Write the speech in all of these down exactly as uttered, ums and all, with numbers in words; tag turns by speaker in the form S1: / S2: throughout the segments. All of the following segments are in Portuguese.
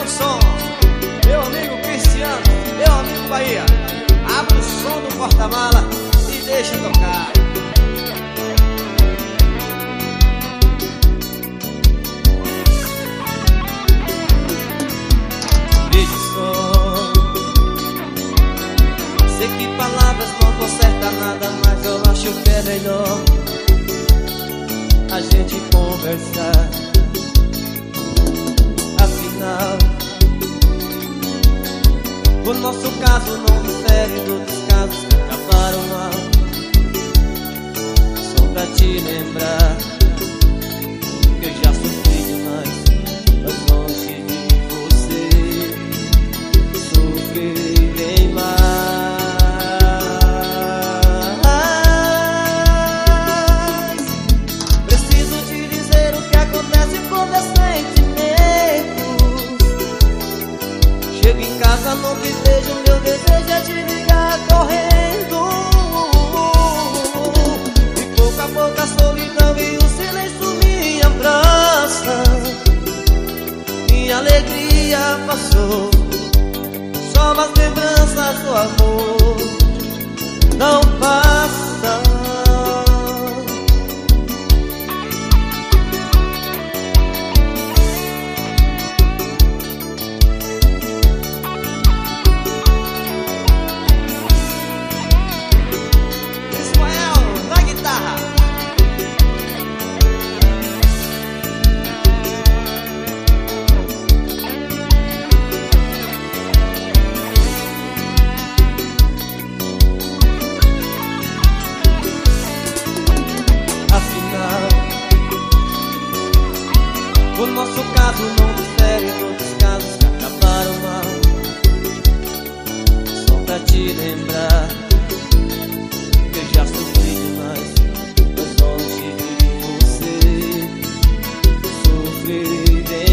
S1: o som, meu amigo Cristiano, meu amigo Bahia. Abre o som do porta-mala e deixa tocar. Veja o som. Sei que palavras não consertam nada, mas eu acho que é melhor a gente conversar. Afinal, o nosso caso não difere dos casos que acabaram mal. Só pra te lembrar que eu já sofri demais, mas longe de você sofrerei mais. Preciso te dizer o que acontece com meus sentimentos. Chego em casa, não te vejo, meu desejo é te ligar correndo. E pouco a pouco a solidão e o silêncio me abraça. Minha alegria passou, só as lembranças do amor não passam. O nosso caso não difere dos casos que acabaram mal. Só pra te lembrar que eu já sofri demais, mas longe de você sofrerei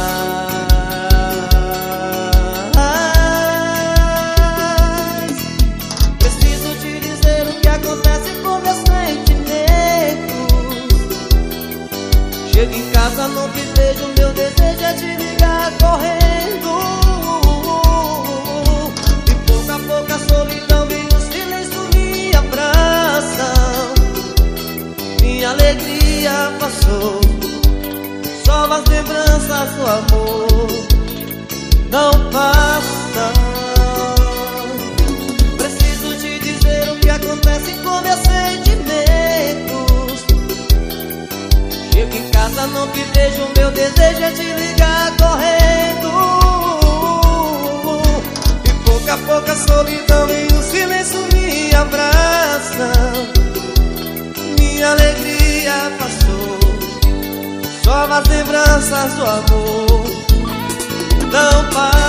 S1: mais. Preciso te dizer o que acontece com meus sentimentos. Chego em casa, não te vejo, meu desejo é te ligar correndo. E pouco a pouco a solidão e o silêncio me abraçam. Minha alegria passou, só as lembranças do amor não passam. Preciso te dizer o que acontece com meus sentimentos. Chego em casa, não te vejo, meu desejo é te ligar correndo. E pouco a pouco a solidão e o silêncio me abraçam. Minha alegria passou, só as lembranças do amor não passam.